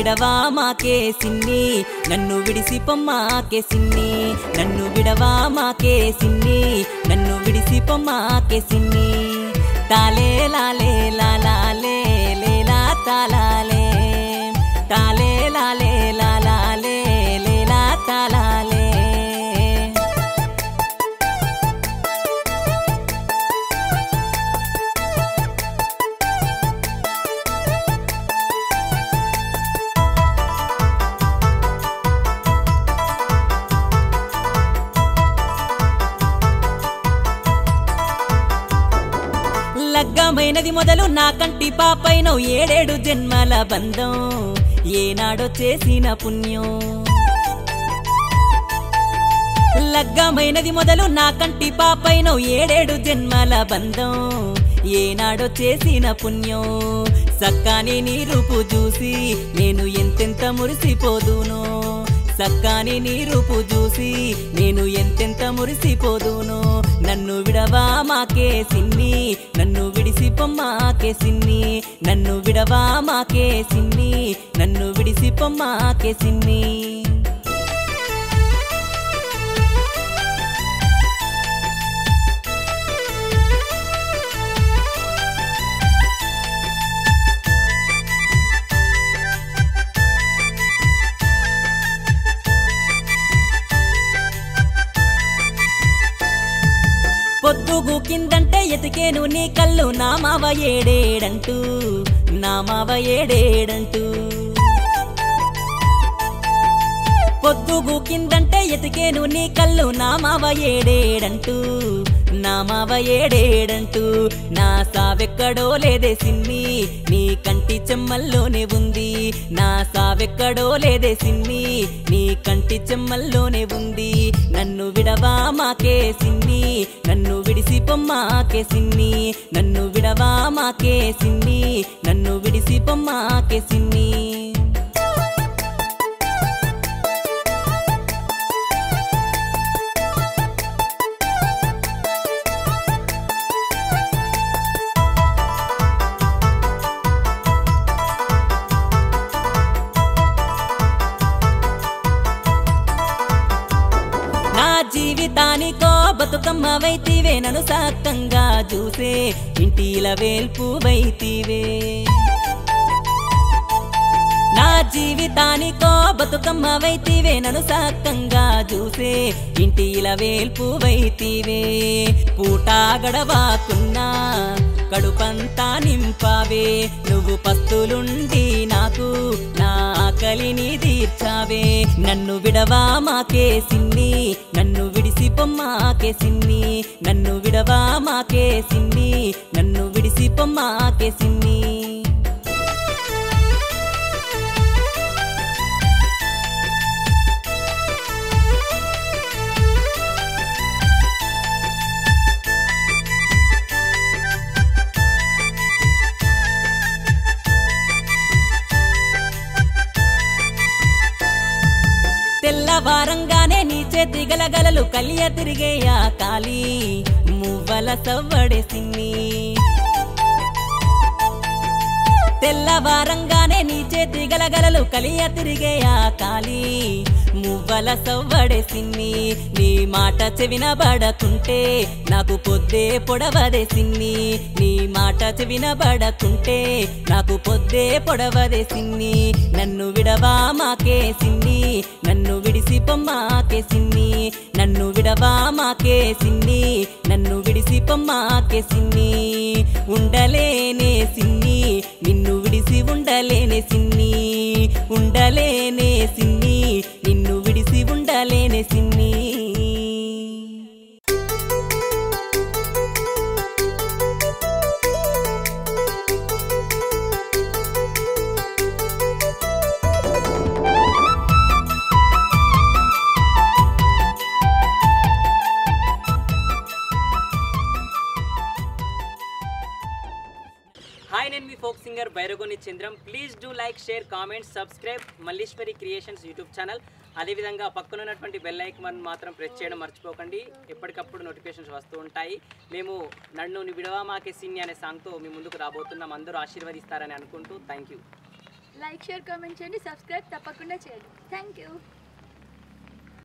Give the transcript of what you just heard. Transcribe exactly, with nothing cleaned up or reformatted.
విడవా మాకే సిన్ని నన్ను విడిసి పొమ్మాకే సిన్ని నన్ను విడవా మాకే సిన్ని నన్ను విడిసి పొమ్మాకే సిన్ని తాలే లాలే లాలాలే లేలా తాలాలే తాలే లాలే లాలాలే లేలా తాలాలే లగ్గమైనది మొదలు నా కంటి పాపైన ఏడేడు జన్మల బంధం ఏనాడో చేసిన పుణ్యం లగ్గమైనది మొదలు నా కంటి పాపైన ఏడేడు జన్మల బంధం ఏనాడో చేసిన పుణ్యం సక్కాని నీ రూపు చూసి నేను ఎంతెంత మురిసిపోదును సక్కాని నీ రూపు చూసి నేను ఎంతెంత మురిసిపోదును నన్ను విడవా మాకే సిన్ని నన్ను విడిసి పొమ్మాకే సిన్ని నన్ను విడవా మాకే సిన్ని నన్ను విడిసి పొమ్మాకే సిన్ని పొద్దుగు కిందంటే ఎతికేను నీ కళ్ళు నా మావ ఏడేడంటూ నా మావ ఏడేడంటూ పొద్దుగు కిందంటే ఎతికేను నీ కళ్ళు నా మావ ఏడేడంటూ నా మావ ఏడేడంటూ నా సావెక్కడో లేదే సిన్ని నీ కంటి చెమ్మల్లోనే ఉంది నా సావెక్కడో లేదే సిన్ని నీ కంటి చెమ్మల్లోనే ఉంది నన్ను విడవా మాకే సిన్ని నన్ను విడిసి పొమ్మాకే సిన్ని నన్ను విడవా మాకే సిన్ని నన్ను విడిసి పొమ్మాకే సిన్ని జీవితానికో బతుకమ్మవైతివే నన్ను సక్కంగా చూసే ఇంటిల వేల్పువైతివే నా జీవితానికో బతుకమ్మవైతివే నన్ను సక్కంగా చూసే ఇంటిల వేల్పువైతివే పూట గడవాకున్నా కడుపంతా నింపావే నువ్వు పస్తులుండి నాకు నా ఆకలిని తీర్చావే నన్ను విడవా మాకే సిన్ని నన్ను విడిసి పొమ్మాకే సిన్ని నన్ను విడవా మాకే సిన్ని నన్ను విడిసి పొమ్మాకే సిన్ని తెల్లవారంగానే నీ చేతి గలగలలు కలియ తిరిగేయా కాలి మువ్వల సవ్వడే సిన్ని తెల్లవారంగానే నీ చేతి గలగలలు కలియ తిరిగేయా కాలి మువ్వల సవ్వడే సిన్ని నీ మాట చెవిన బడకుంటే నాకు పొద్దే పొడవదే సిన్ని నీ మాట చెవిన బడకుంటే నాకు పొద్దే పొడవదే సిన్ని నన్ను విడవా మాకే సిన్ని నన్ను విడిసి పొమ్మాకే సిన్ని నన్ను విడవా మాకే సిన్ని నన్ను విడిసి పొమ్మాకే సిన్ని ఉండలేనే సిన్ని నిన్ను విడిసి ఉండలేనే సిన్ని ఉండలేనే సిన్ని నిన్ను విడిసి ఉండలేనే సిన్ని హాయ్ నేను మీ folk singer Bairagoni Chandram. Please do like, share, comment, subscribe Malleshwari creations YouTube channel. అదేవిధంగా పక్కన ఉన్నటువంటి బెల్ ఐకాన్ మాత్రం ప్రెస్ చేయడం మర్చిపోకండి. ఎప్పటికప్పుడు నోటిఫికేషన్స్ వస్తూ ఉంటాయి. మేము నన్ను విడవా మాకే సిన్ని అనే సాంగ్తో మీ ముందుకు రాబోతున్నాం. అందరూ ఆశీర్వదిస్తారని అనుకుంటూ thank you. Like share comment చేయండి సబ్స్క్రైబ్ తప్పకుండా చేయండి థ్యాంక్ యూ